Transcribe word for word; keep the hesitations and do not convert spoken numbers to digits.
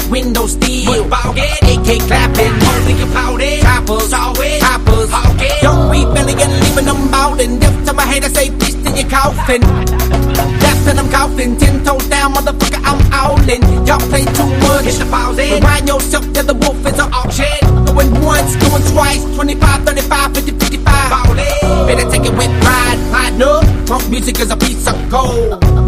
window steel. Ballgate, A K clapping, holding a powder. Choppers, always, choppers, hawking. Young rebellion, leaving them bowling. Death to my head, I say, bitch, in your coffin. Death till I'm coughing, ten toes down, motherfucker, I'm owling. Y'all play too much, get the balls in. Remind yourself that the wolf is an auction. Going once, going twice, twenty-five, thirty-five, fifty, fifty-five. Ballin', better take it with pride, hide up. Punk music is a piece of gold.